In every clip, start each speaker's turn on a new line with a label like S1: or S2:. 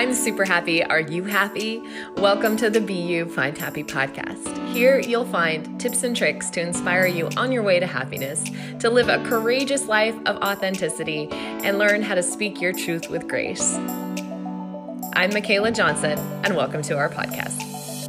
S1: I'm super happy. Are you happy? Welcome to the Be You Find Happy podcast. Here you'll find tips and tricks to inspire you on your way to happiness, to live a courageous life of authenticity, and learn how to speak your truth with grace. I'm Michaela Johnson, and welcome to our podcast.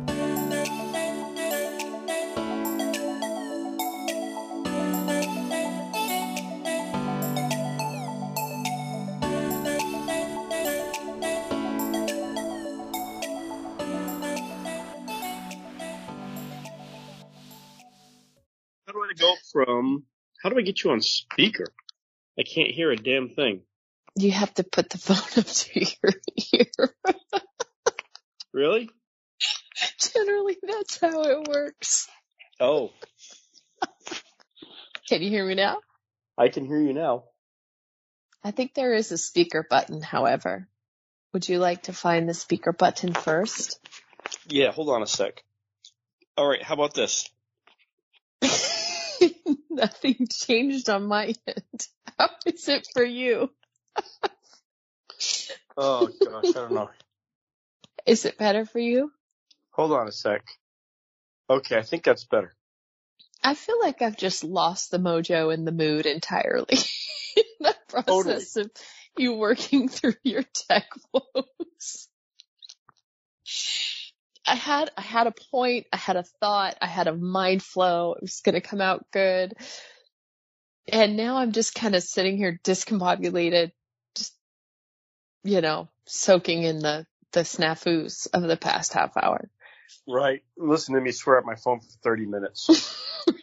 S2: How do I get you on speaker? I can't hear a damn thing.
S3: You have to put the phone up to your ear.
S2: Really?
S3: Generally, that's how it works.
S2: Oh.
S3: Can you hear me now?
S2: I can hear you now.
S3: I think there is a speaker button, however. Would you like to find the speaker button first?
S2: Yeah, hold on a sec. All right, how about this?
S3: Nothing changed on my end. How is it for you?
S2: Oh, gosh, I don't know.
S3: Is it better for you?
S2: Hold on a sec. Okay, I think that's better.
S3: I feel like I've just lost the mojo and the mood entirely in the process of you working through your tech woes. I had a point, I had a thought, I had a mind flow. It was going to come out good. And now I'm just kind of sitting here discombobulated, just, soaking in the snafus of the past half hour.
S2: Right. Listen to me swear at my phone for 30 minutes.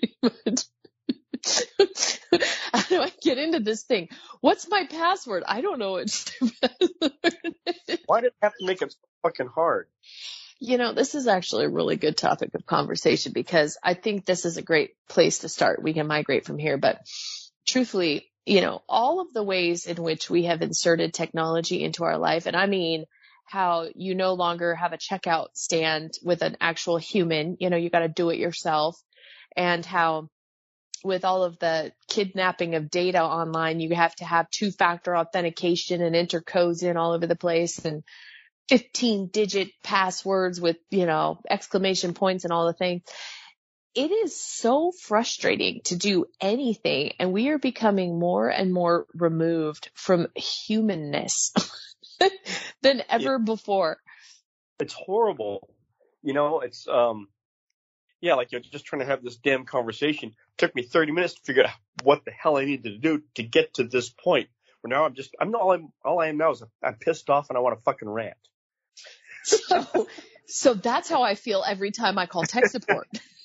S3: How do I get into this thing? What's my password? I don't know its password.
S2: Why did it have to make it so fucking hard?
S3: This is actually a really good topic of conversation because I think this is a great place to start. We can migrate from here, but truthfully, all of the ways in which we have inserted technology into our life, and I mean how you no longer have a checkout stand with an actual human, you got to do it yourself, and how with all of the kidnapping of data online, you have to have two-factor authentication and enter codes in all over the place and 15-digit passwords with, exclamation points and all the things. It is so frustrating to do anything, and we are becoming more and more removed from humanness than ever before.
S2: It's horrible. It's, like you're just trying to have this damn conversation. It took me 30 minutes to figure out what the hell I needed to do to get to this point. Where now all I am now is I'm pissed off and I want to fucking rant.
S3: So that's how I feel every time I call tech support.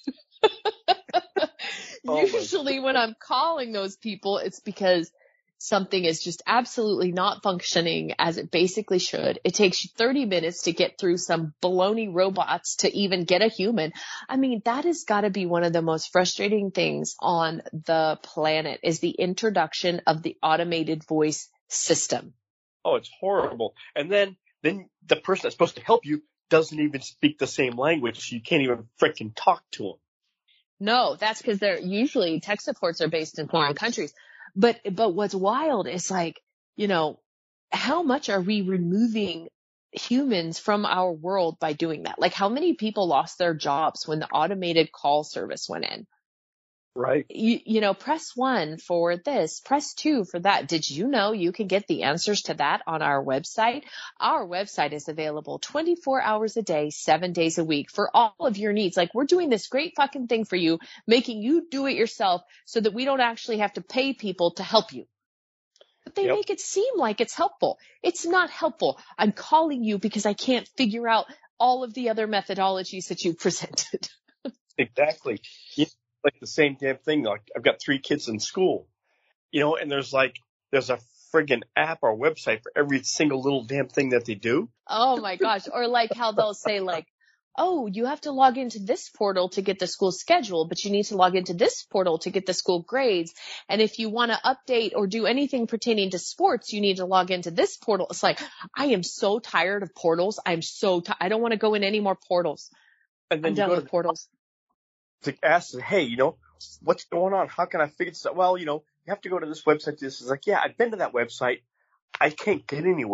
S3: Usually when I'm calling those people, it's because something is just absolutely not functioning as it basically should. It takes you 30 minutes to get through some baloney robots to even get a human. I mean, that has got to be one of the most frustrating things on the planet is the introduction of the automated voice system.
S2: Oh, it's horrible. And then the person that's supposed to help you doesn't even speak the same language, so you can't even freaking talk to them.
S3: No, that's because they're usually tech supports are based in foreign countries. But what's wild is how much are we removing humans from our world by doing that? Like how many people lost their jobs when the automated call service went in?
S2: Right.
S3: Press 1 for this, press 2 for that. Did you know you can get the answers to that on our website? Our website is available 24 hours a day, 7 days a week for all of your needs. Like we're doing this great fucking thing for you, making you do it yourself so that we don't actually have to pay people to help you. But they make it seem like it's helpful. It's not helpful. I'm calling you because I can't figure out all of the other methodologies that you presented.
S2: Exactly. Like the same damn thing. Like I've got 3 kids in school, and there's a friggin' app or website for every single little damn thing that they do.
S3: Oh my gosh. Or like how they'll say oh, you have to log into this portal to get the school schedule, but you need to log into this portal to get the school grades. And if you want to update or do anything pertaining to sports, you need to log into this portal. It's like, I am so tired of portals. I don't want to go in any more portals.
S2: And then
S3: I'm done with portals.
S2: To ask, hey, what's going on? How can I figure this out? Well, you have to go to this website. This is like, yeah, I've been to that website. I can't get anywhere.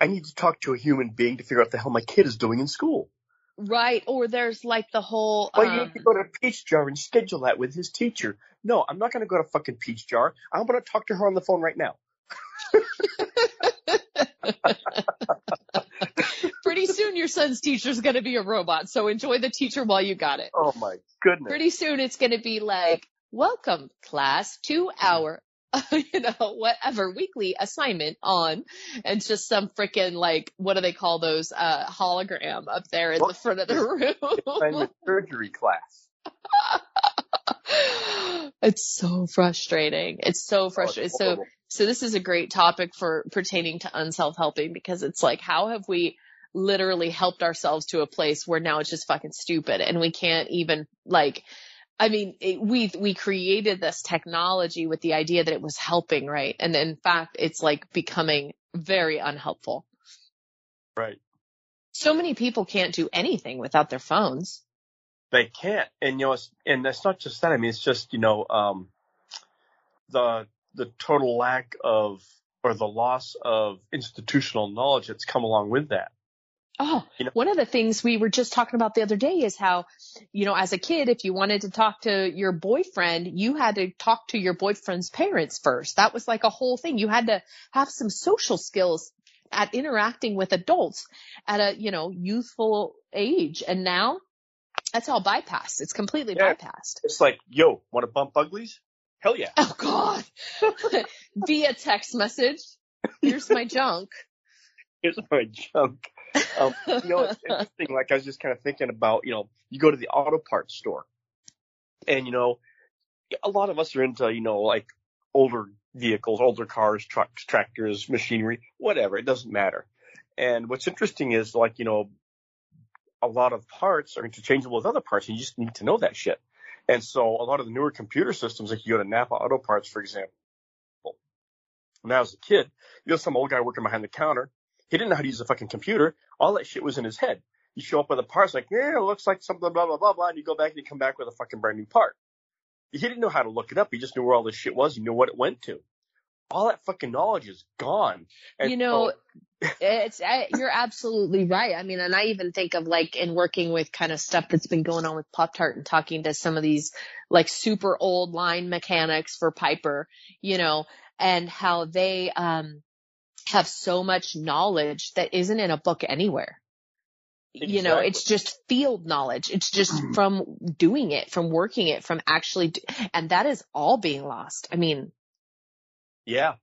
S2: I need to talk to a human being to figure out what the hell my kid is doing in school.
S3: Right. Or there's like the whole,
S2: Well, you need to go to Peach Jar and schedule that with his teacher. No, I'm not going to go to fucking Peach Jar. I'm going to talk to her on the phone right now.
S3: Pretty soon your son's teacher's going to be a robot. So enjoy the teacher while you got it.
S2: Oh my goodness.
S3: Pretty soon it's going to be like, welcome class to our, whatever weekly assignment on, and it's just some freaking like, what do they call those, hologram up there in the front of the room.
S2: Assignment surgery class.
S3: It's so frustrating. It's so frustrating. So this is a great topic for pertaining to unself-helping, because it's like, how have we literally helped ourselves to a place where now it's just fucking stupid and we can't even like, I mean, we created this technology with the idea that it was helping, right? And in fact, it's like becoming very unhelpful.
S2: Right.
S3: So many people can't do anything without their phones.
S2: They can't. And, and that's not just that. I mean, it's just, the total lack of, or the loss of institutional knowledge that's come along with that.
S3: Oh, one of the things we were just talking about the other day is how, as a kid, if you wanted to talk to your boyfriend, you had to talk to your boyfriend's parents first. That was like a whole thing. You had to have some social skills at interacting with adults at a, youthful age. And now that's all bypassed. It's completely bypassed.
S2: It's like, yo, want to bump uglies? Hell yeah.
S3: Oh, God. Via text message. Here's my junk.
S2: Here's my junk. It's interesting. Like, I was just kind of thinking about, you go to the auto parts store and, a lot of us are into, like older vehicles, older cars, trucks, tractors, machinery, whatever. It doesn't matter. And what's interesting is like, a lot of parts are interchangeable with other parts. And you just need to know that shit. And so a lot of the newer computer systems, like you go to Napa Auto Parts, for example, when I was a kid, some old guy working behind the counter. He didn't know how to use a fucking computer. All that shit was in his head. You show up with a part, like, it looks like something, blah, blah, blah, blah, and you go back and you come back with a fucking brand new part. He didn't know how to look it up. He just knew where all this shit was. He knew what it went to. All that fucking knowledge is gone. And
S3: you're absolutely right. I mean, and I even think of like in working with kind of stuff that's been going on with Pop-Tart and talking to some of these like super old line mechanics for Piper, and how they, have so much knowledge that isn't in a book anywhere.
S2: Exactly.
S3: It's just field knowledge. It's just from doing it, from working it, from actually, and that is all being lost. I mean,
S2: yeah.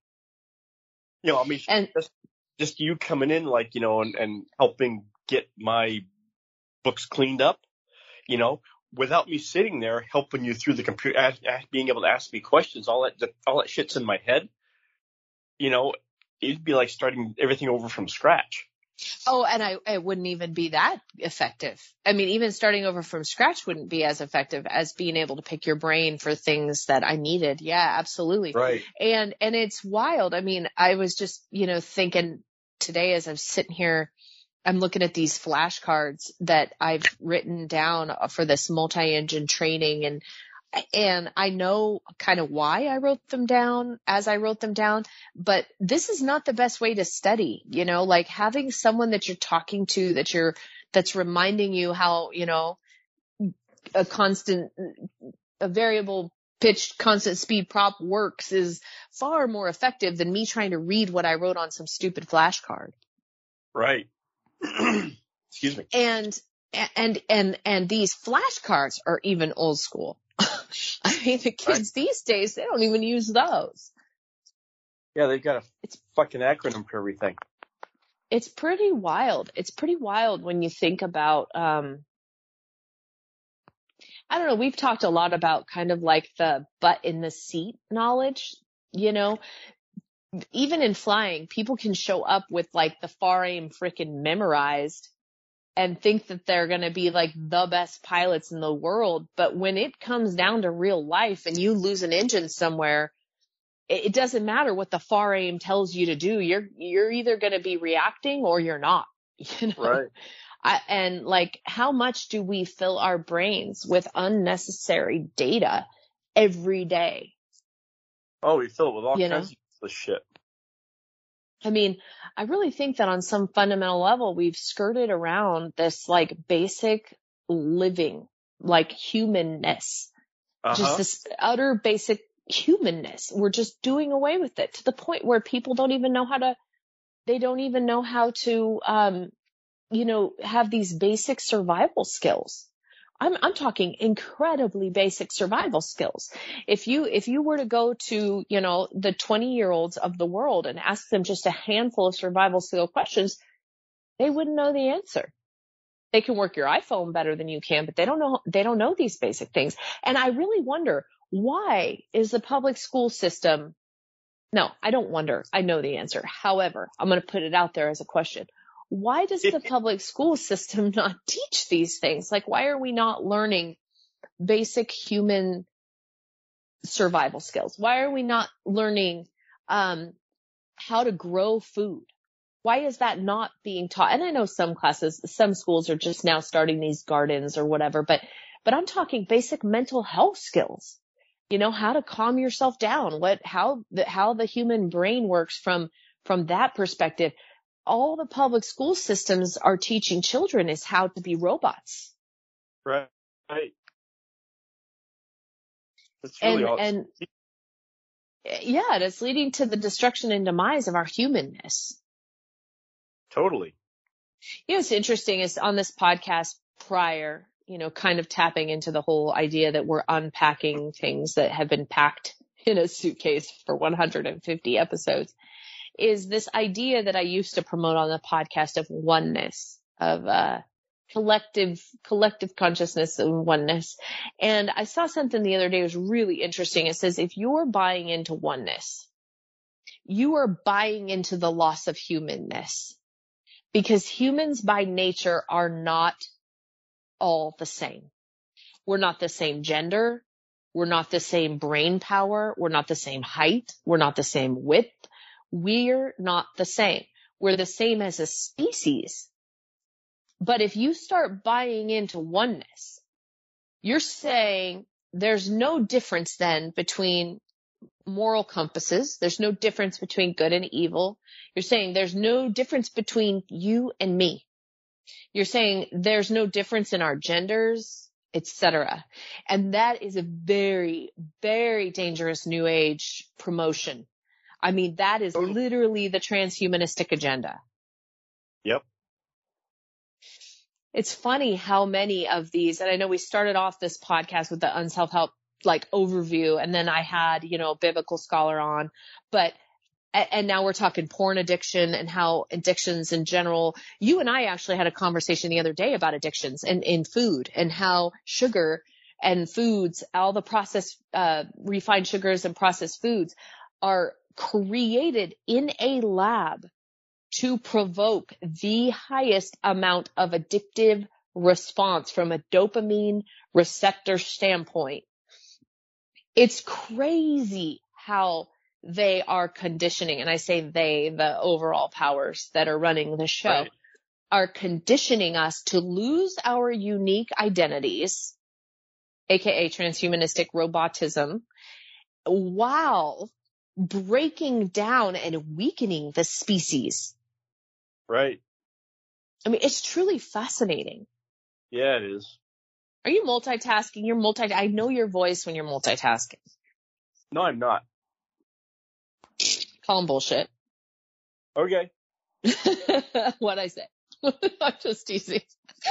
S2: And just you coming in, like, and helping get my books cleaned up, without me sitting there helping you through the computer, being able to ask me questions, all that shit's in my head, it'd be like starting everything over from scratch.
S3: Oh, and it wouldn't even be that effective. I mean, even starting over from scratch wouldn't be as effective as being able to pick your brain for things that I needed. Yeah, absolutely.
S2: Right.
S3: And it's wild. I mean, I was just, thinking today as I'm sitting here, I'm looking at these flashcards that I've written down for this multi-engine training, and I know kind of why I wrote them down as I wrote them down, but this is not the best way to study, like having someone that you're talking to, that's reminding you how, a variable pitched constant speed prop works is far more effective than me trying to read what I wrote on some stupid flashcard.
S2: Right. Excuse me.
S3: And these flashcards are even old school. I mean, the kids these days, they don't even use those.
S2: Yeah, they've got a fucking acronym for everything.
S3: It's pretty wild. It's pretty wild when you think about, I don't know, we've talked a lot about kind of like the butt in the seat knowledge, even in flying, people can show up with like the FAR aim freaking memorized and think that they're going to be like the best pilots in the world. But when it comes down to real life and you lose an engine somewhere, it doesn't matter what the FAR aim tells you to do. You're either going to be reacting or you're not,
S2: Right.
S3: And like, how much do we fill our brains with unnecessary data every day?
S2: Oh, we fill it with all kinds of shit.
S3: I mean, I really think that on some fundamental level, we've skirted around this like basic living, like humanness, just this utter basic humanness. We're just doing away with it to the point where people don't even know how to, have these basic survival skills. I'm talking incredibly basic survival skills. If you were to go to, the 20-year-olds of the world and ask them just a handful of survival skill questions, they wouldn't know the answer. They can work your iPhone better than you can, but they don't know these basic things. And I really wonder, why is the public school system? No, I don't wonder. I know the answer. However, I'm going to put it out there as a question. Why does the public school system not teach these things? Like, why are we not learning basic human survival skills? Why are we not learning how to grow food? Why is that not being taught? And I know some schools are just now starting these gardens or whatever, but I'm talking basic mental health skills. How to calm yourself down, how the human brain works from that perspective. All the public school systems are teaching children is how to be robots.
S2: Right. That's really awesome.
S3: And yeah, it's leading to the destruction and demise of our humanness.
S2: Totally.
S3: What's interesting is on this podcast prior, kind of tapping into the whole idea that we're unpacking things that have been packed in a suitcase for 150 episodes, is this idea that I used to promote on the podcast of oneness, of collective consciousness and oneness. And I saw something the other day that was really interesting. It says, if you're buying into oneness, you are buying into the loss of humanness, because humans by nature are not all the same. We're not the same gender. We're not the same brain power. We're not the same height. We're not the same width. We're not the same. We're the same as a species. But if you start buying into oneness, you're saying there's no difference then between moral compasses. There's no difference between good and evil. You're saying there's no difference between you and me. You're saying there's no difference in our genders, etc. And that is a very, very dangerous new age promotion. I mean, that is literally the transhumanistic agenda.
S2: Yep.
S3: It's funny how many of these, and I know we started off this podcast with the unself-help like overview, and then I had, a biblical scholar on, and now we're talking porn addiction and how addictions in general. You and I actually had a conversation the other day about addictions in food, and how sugar and foods, all the processed, refined sugars and processed foods are created in a lab to provoke the highest amount of addictive response from a dopamine receptor standpoint. It's crazy how they are conditioning, and I say they, the overall powers that are running the show, right, are conditioning us to lose our unique identities, aka transhumanistic robotism, while breaking down and weakening the species.
S2: Right.
S3: I mean, it's truly fascinating.
S2: Yeah, it is.
S3: Are you multitasking? I know your voice when you're multitasking.
S2: No, I'm not.
S3: Call 'em bullshit.
S2: Okay.
S3: What'd I say? I'm just teasing.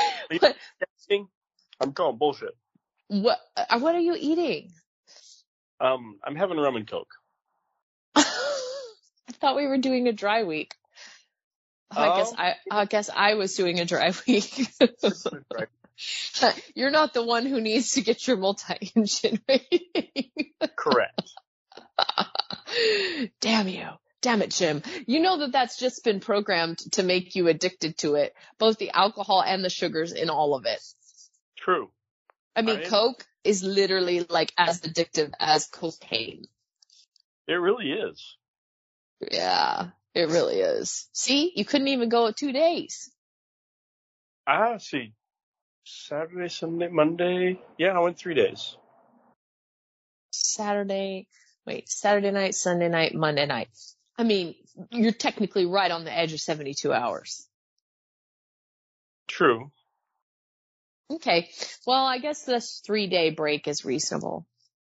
S2: I'm calling bullshit.
S3: What are you eating?
S2: I'm having rum and Coke.
S3: I thought we were doing a dry week. I guess I was doing a dry week. You're not the one who needs to get your multi-engine rating.
S2: Correct.
S3: Damn you. Damn it, Jim. You know that's just been programmed to make you addicted to it, both the alcohol and the sugars in all of it.
S2: True.
S3: I mean, Coke is literally like as addictive as cocaine.
S2: It really is.
S3: Yeah, it really is. See, you couldn't even go 2 days.
S2: See. Saturday, Sunday, Monday. Yeah, I went 3 days.
S3: Saturday night, Sunday night, Monday night. I mean, you're technically right on the edge of 72 hours.
S2: True.
S3: Okay. Well, I guess this 3-day break is reasonable.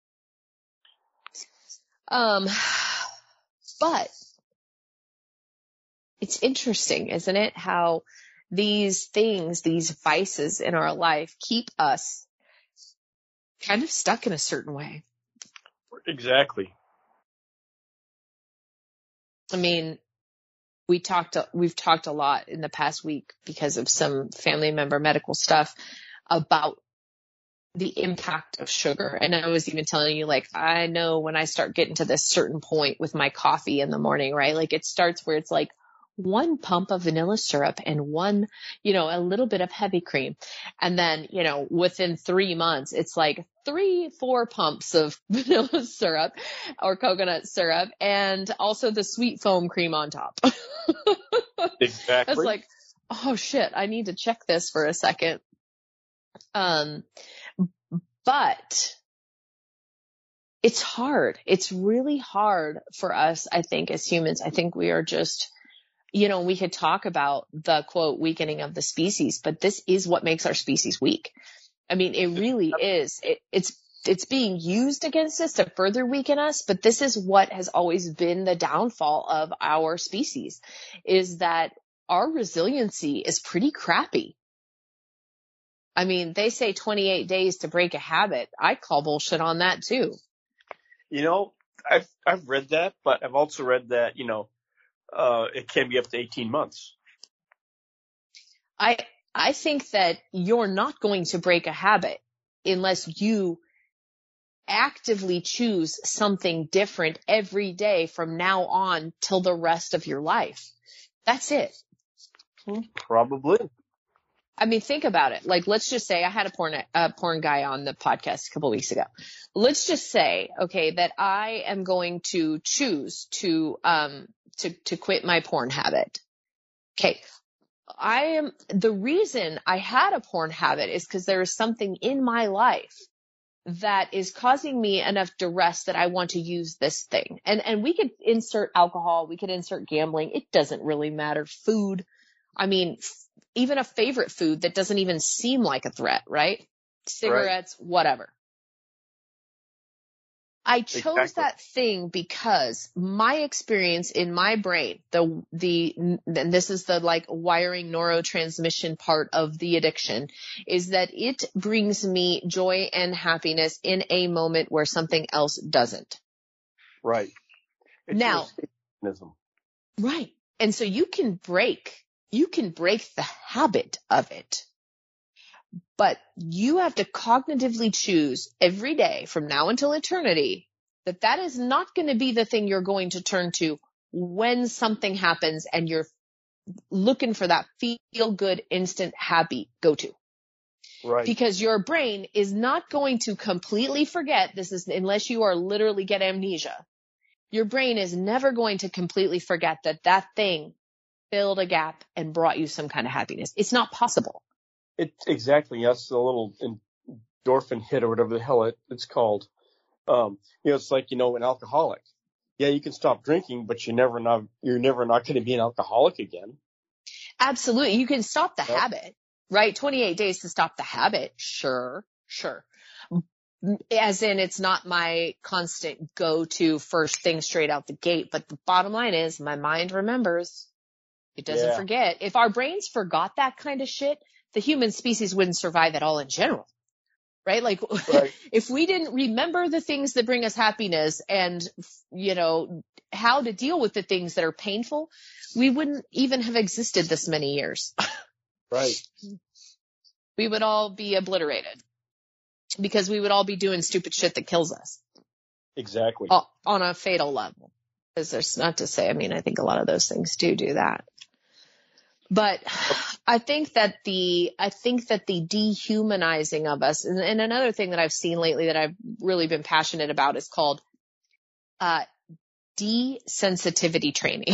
S3: But it's interesting, isn't it? How these things, these vices in our life keep us kind of stuck in a certain way.
S2: Exactly.
S3: I mean, we've talked a lot in the past week because of some family member medical stuff about the impact of sugar. And I was even telling you, like, I know when I start getting to this certain point with my coffee in the morning, right? Like it starts where it's like 1 pump of vanilla syrup and 1, a little bit of heavy cream. And then, within 3 months, it's like 3-4 pumps of vanilla syrup or coconut syrup and also the sweet foam cream on top.
S2: Exactly.
S3: It's like, oh shit, I need to check this for a second. But it's hard. It's really hard for us, I think, as humans. I think we are just, we could talk about the quote weakening of the species, but this is what makes our species weak. I mean, it really is. It's being used against us to further weaken us, but this is what has always been the downfall of our species, is that our resiliency is pretty crappy. I mean, they say 28 days to break a habit. I call bullshit on that too.
S2: I've read that, but I've also read that, it can be up to 18 months.
S3: I think that you're not going to break a habit unless you actively choose something different every day from now on till the rest of your life. That's it.
S2: Probably.
S3: I mean, think about it. Like, let's just say I had a porn guy on the podcast a couple weeks ago. Let's just say, okay, that I am going to choose to quit my porn habit. Okay. The reason I had a porn habit is because there is something in my life that is causing me enough duress that I want to use this thing. And we could insert alcohol. We could insert gambling. It doesn't really matter. Food. I mean, even a favorite food that doesn't even seem like a threat, right? Cigarettes, right. Whatever. I chose that thing because my experience in my brain, and this is the like wiring neurotransmission part of the addiction, is that it brings me joy and happiness in a moment where something else doesn't.
S2: Right. It's
S3: now, right. And so you can break the habit of it, but you have to cognitively choose every day from now until eternity that is not going to be the thing you're going to turn to when something happens and you're looking for that feel good, instant, happy go-to.
S2: Right.
S3: Because your brain is not going to completely forget unless you are literally get amnesia. Your brain is never going to completely forget that thing filled a gap and brought you some kind of happiness. It's not possible.
S2: Exactly. That's the little endorphin hit or whatever the hell it's called. It's like, an alcoholic. Yeah, you can stop drinking, but you're never not going to be an alcoholic again.
S3: Absolutely. You can stop the habit, right? 28 days to stop the habit. Sure. As in, it's not my constant go-to first thing straight out the gate. But the bottom line is my mind remembers. It doesn't forget. If our brains forgot that kind of shit, the human species wouldn't survive at all in general. Right? Like, right. If we didn't remember the things that bring us happiness and, how to deal with the things that are painful, we wouldn't even have existed this many years.
S2: Right.
S3: We would all be obliterated because we would all be doing stupid shit that kills us.
S2: Exactly.
S3: On a fatal level. Because there's not to say, I think a lot of those things do that. But I think that the dehumanizing of us, and another thing that I've seen lately that I've really been passionate about is called desensitivity training.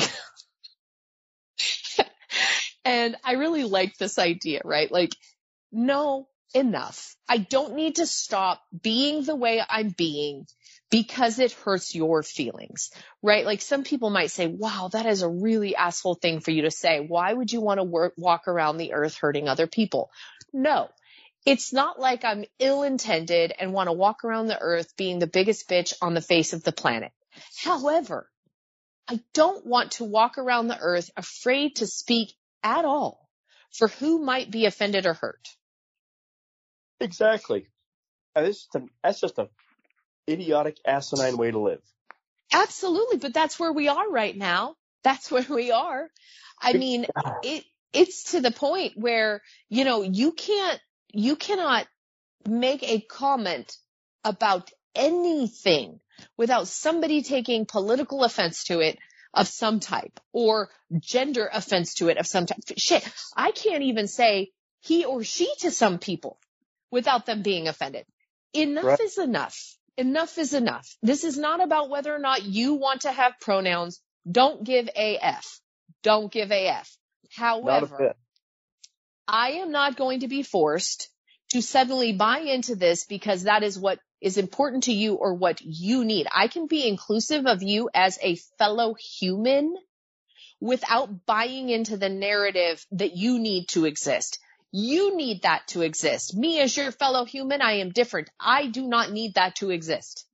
S3: And I really like this idea, right? Like, no, enough. I don't need to stop being the way I'm being because it hurts your feelings, right? Like some people might say, wow, that is a really asshole thing for you to say. Why would you want to walk around the earth hurting other people? No, it's not like I'm ill-intended and want to walk around the earth being the biggest bitch on the face of the planet. However, I don't want to walk around the earth afraid to speak at all for who might be offended or hurt.
S2: Exactly. And that's just an idiotic, asinine way to live.
S3: Absolutely. But that's where we are right now. That's where we are. I mean, it's to the point where, you cannot make a comment about anything without somebody taking political offense to it of some type or gender offense to it of some type. Shit, I can't even say he or she to some people without them being offended. Enough is enough. Enough is enough. This is not about whether or not you want to have pronouns. Don't give AF. Don't give AF. However, I am not going to be forced to suddenly buy into this because that is what is important to you or what you need. I can be inclusive of you as a fellow human without buying into the narrative that you need to exist. You need that to exist. Me as your fellow human, I am different. I do not need that to exist.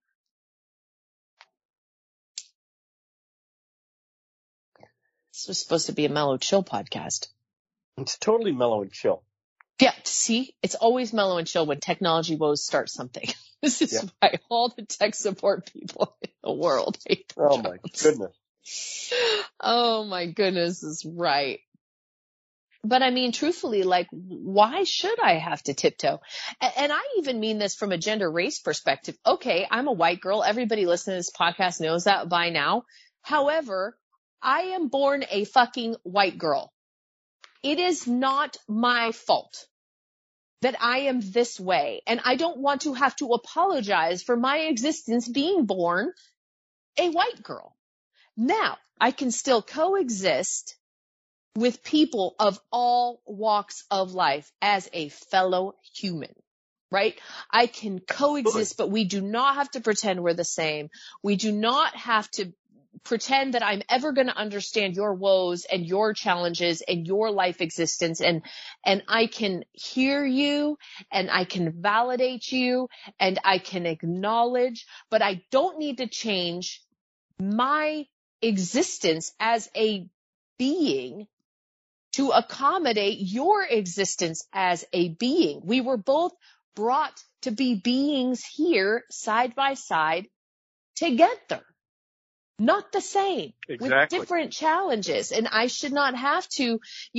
S3: This was supposed to be a mellow chill podcast.
S2: It's totally mellow and chill.
S3: Yeah, see, it's always mellow and chill when technology woes start something. This is why all the tech support people in the world hate the
S2: jobs. My goodness.
S3: Oh my goodness is right. But I mean, truthfully, like, why should I have to tiptoe? And I even mean this from a gender race perspective. Okay, I'm a white girl. Everybody listening to this podcast knows that by now. However, I am born a fucking white girl. It is not my fault that I am this way. And I don't want to have to apologize for my existence being born a white girl. Now, I can still coexist with people of all walks of life as a fellow human, right? I can coexist, but we do not have to pretend we're the same. We do not have to pretend that I'm ever going to understand your woes and your challenges and your life existence. And I can hear you and I can validate you and I can acknowledge, but I don't need to change my existence as a being to accommodate your existence as a being. We were both brought to be beings here side by side together. Not the same, with different challenges. And I should not have to,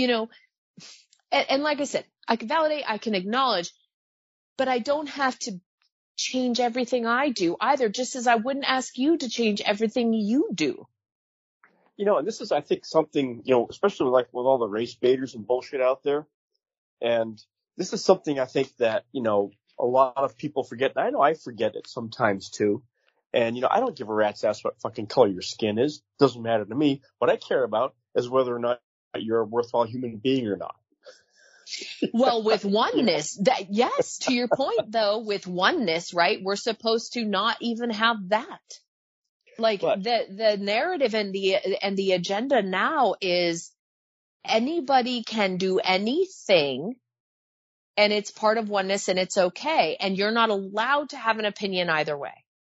S3: and like I said, I can validate, I can acknowledge, but I don't have to change everything I do either, just as I wouldn't ask you to change everything you do.
S2: And this is, I think, something, especially with all the race baiters and bullshit out there. And this is something I think that, a lot of people forget. And I know I forget it sometimes too. And, I don't give a rat's ass what fucking color your skin is. Doesn't matter to me. What I care about is whether or not you're a worthwhile human being or not.
S3: Well, with oneness, yes, to your point though, with oneness, right? We're supposed to not even have that. Like the narrative and the agenda now is anybody can do anything and it's part of oneness and it's okay. And you're not allowed to have an opinion either way.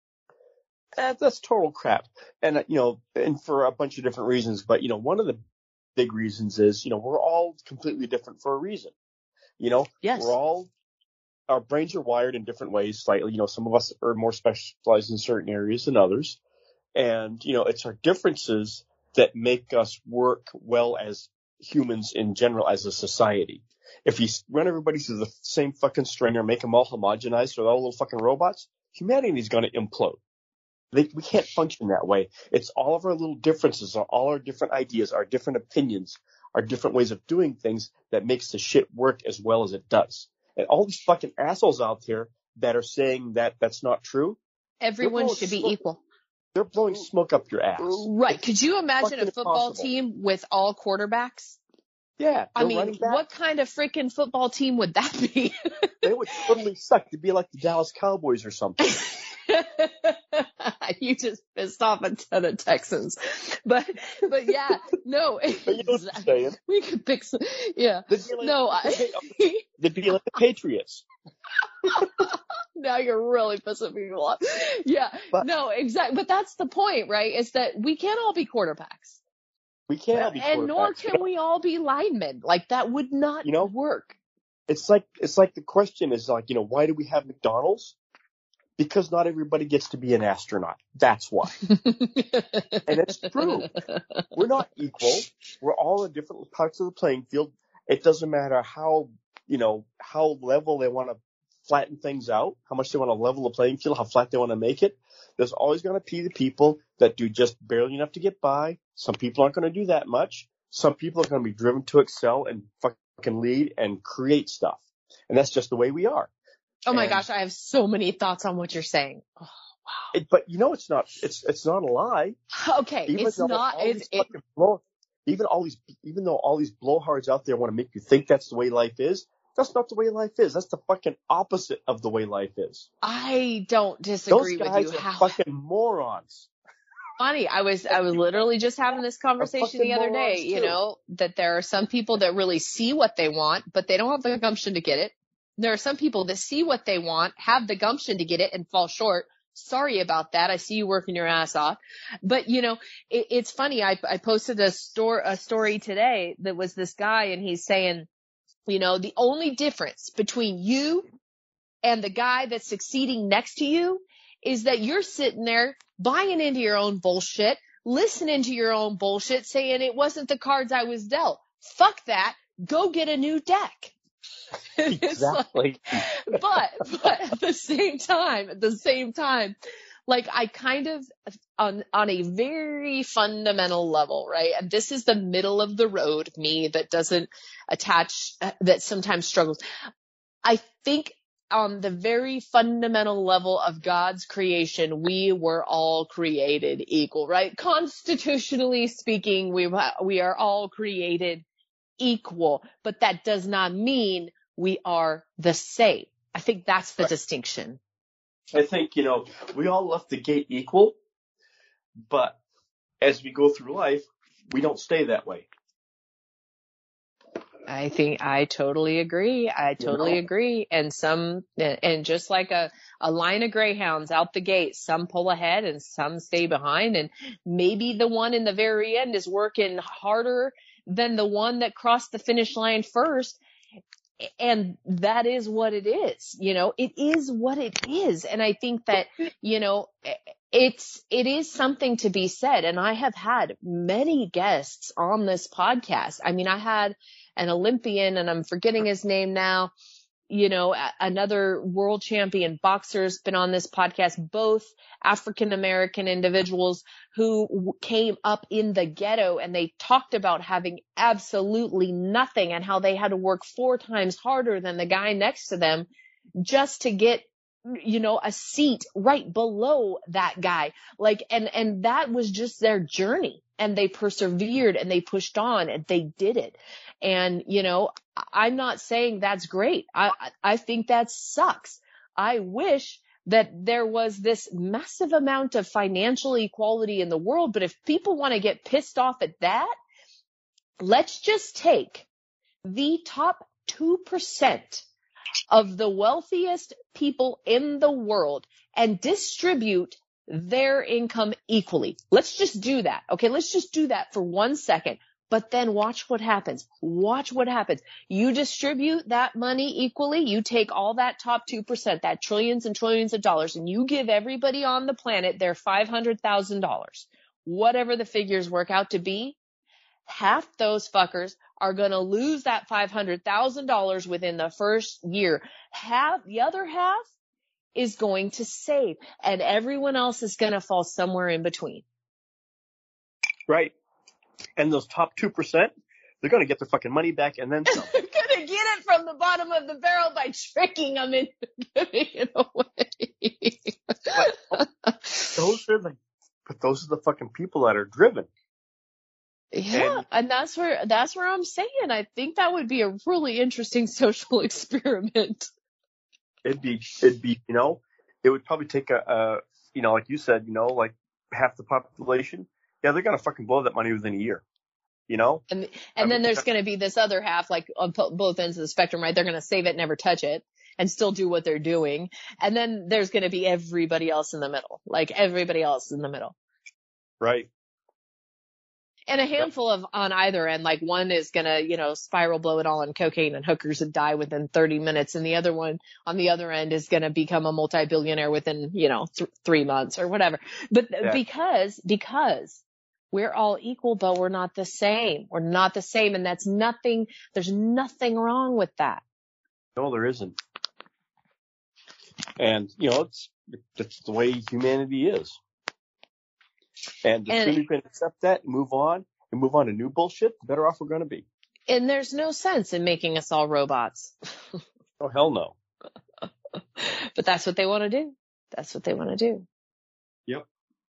S2: That's total crap. And, and for a bunch of different reasons. But, one of the big reasons is, we're all completely different for a reason.
S3: Yes.
S2: Our brains are wired in different ways slightly. Some of us are more specialized in certain areas than others. And, it's our differences that make us work well as humans in general, as a society. If you run everybody through the same fucking stringer, make them all homogenized with all little fucking robots, humanity is going to implode. We can't function that way. It's all of our little differences, all our different ideas, our different opinions, our different ways of doing things that makes the shit work as well as it does. And all these fucking assholes out there that are saying that that's not true.
S3: Everyone should be equal.
S2: They're blowing smoke up your ass.
S3: Right. Could you imagine a football team with all quarterbacks?
S2: Yeah.
S3: I mean, what kind of freaking football team would that be?
S2: They would totally suck. They'd be like the Dallas Cowboys or something.
S3: You just pissed off a ton of Texans, but yeah, no,
S2: But you know what I'm saying?
S3: we could pick some, yeah,
S2: They'd be like the Patriots.
S3: Now you're really pissing people off. Yeah,
S2: But
S3: no, exactly. But that's the point, right? Is that we can't all be quarterbacks.
S2: we can't all be quarterbacks.
S3: And nor can we all be linemen. Like, that would not work.
S2: It's like the question is like, why do we have McDonald's? Because not everybody gets to be an astronaut. That's why. And it's true. We're not equal. We're all in different parts of the playing field. It doesn't matter how level they want to flatten things out, how much they want to level the playing field, how flat they want to make it. There's always going to be the people that do just barely enough to get by. Some people aren't going to do that much. Some people are going to be driven to excel and fucking lead and create stuff. And that's just the way we are.
S3: Oh my gosh, I have so many thoughts on what you're saying. Oh, wow.
S2: But it's not a lie.
S3: Okay, even
S2: though all these blowhards out there want to make you think that's the way life is, that's not the way life is. That's the fucking opposite of the way life is.
S3: I don't disagree with you.
S2: Those guys are fucking morons.
S3: Funny, I was literally just having this conversation the other day, that there are some people that really see what they want, but they don't have the gumption to get it. There are some people that see what they want, have the gumption to get it, and fall short. Sorry about that. I see you working your ass off. But, it's funny. I posted a story today that was this guy, and he's saying, the only difference between you and the guy that's succeeding next to you is that you're sitting there buying into your own bullshit, listening to your own bullshit, saying it wasn't the cards I was dealt. Fuck that. Go get a new deck.
S2: Exactly.
S3: But at the same time, like, I kind of, on a very fundamental level, right? And this is the middle of the road me that doesn't attach, that sometimes struggles. I think on the very fundamental level of God's creation, we were all created equal, right? Constitutionally speaking, we are all created equal, but that does not mean we are the same. I think that's the distinction.
S2: I think, we all left the gate equal, but as we go through life, we don't stay that way.
S3: I think I totally agree. Agree. And and just like a line of greyhounds out the gate, some pull ahead and some stay behind. And maybe the one in the very end is working harder than the one that crossed the finish line first. And that is what it is. It is what it is. And I think that, it is something to be said. And I have had many guests on this podcast. I mean, I had an Olympian, and I'm forgetting his name now, another world champion boxer's been on this podcast, both African-American individuals who came up in the ghetto, and they talked about having absolutely nothing and how they had to work 4 times harder than the guy next to them just to get, a seat right below that guy. And that was just their journey, and they persevered and they pushed on and they did it. And, I'm not saying that's great. I think that sucks. I wish that there was this massive amount of financial equality in the world. But if people want to get pissed off at that, let's just take the top 2% of the wealthiest people in the world and distribute their income equally. Let's just do that. Okay. Let's just do that for 1 second. But then watch what happens. You distribute that money equally. You take all that top 2%, that trillions and trillions of dollars, and you give everybody on the planet their $500,000, whatever the figures work out to be. Half those fuckers are going to lose that $500,000 within the first year. The other half is going to save, and everyone else is going to fall somewhere in between.
S2: Right. And those top 2%, they're going to get their fucking money back and then some.
S3: They're going to get it from the bottom of the barrel by tricking them into giving it away.
S2: But those are the fucking people that are driven.
S3: Yeah, and that's where I'm saying I think that would be a really interesting social experiment.
S2: It'd be, it would probably take like you said, like half the population. Yeah, they're going to fucking blow that money within a year,
S3: And then there's going to be this other half, like on both ends of the spectrum, right? They're going to save it, never touch it, and still do what they're doing. And then there's going to be everybody else in the middle, like everybody else in the middle.
S2: Right.
S3: And a handful of on either end, like one is going to, spiral, blow it all on cocaine and hookers and die within 30 minutes. And the other one on the other end is going to become a multi-billionaire within, 3 months or whatever. But because we're all equal, but we're not the same. We're not the same. And there's nothing wrong with that.
S2: No, there isn't. And, it's the way humanity is. And the sooner you can accept that and move on to new bullshit, the better off we're going to be.
S3: And there's no sense in making us all robots.
S2: Oh, hell no.
S3: But that's what they want to do. That's what they want to do.
S2: Yep.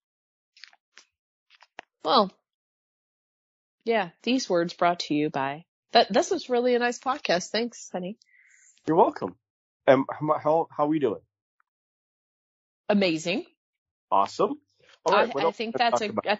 S3: Well, yeah, these words brought to you by this was really a nice podcast. Thanks, honey.
S2: You're welcome. How are we doing?
S3: Amazing.
S2: Awesome. All right,
S3: I think that's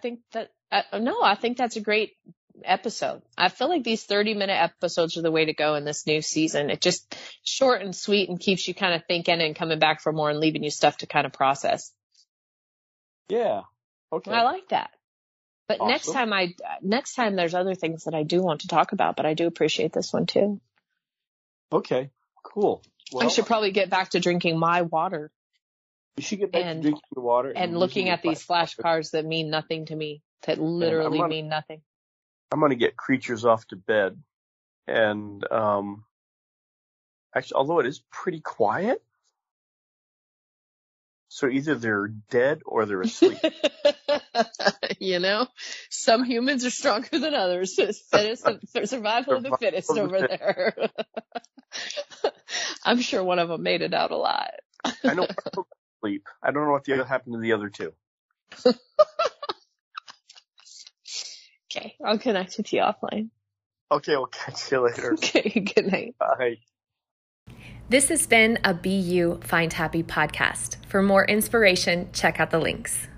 S3: a great episode. I feel like these 30-minute episodes are the way to go in this new season. It just short and sweet and keeps you kind of thinking and coming back for more and leaving you stuff to kind of process.
S2: Yeah. Okay.
S3: I like that. But
S2: awesome.
S3: next time there's other things that I do want to talk about, but I do appreciate this one too.
S2: Okay. Cool. Well,
S3: I should probably get back to drinking my water.
S2: You should get back to drinking the water.
S3: And looking at these flashcards that mean nothing to me, that literally mean nothing.
S2: I'm going to get creatures off to bed. And actually, although it is pretty quiet, so either they're dead or they're asleep.
S3: Some humans are stronger than others. Survival of the fittest over there. I'm sure one of them made it out alive.
S2: I know. Sleep. I don't know what happened to the other two.
S3: Okay, I'll connect with you offline.
S2: Okay, we'll catch you later.
S3: Okay, good night.
S2: Bye.
S1: This has been a Be You Find Happy podcast. For more inspiration, check out the links.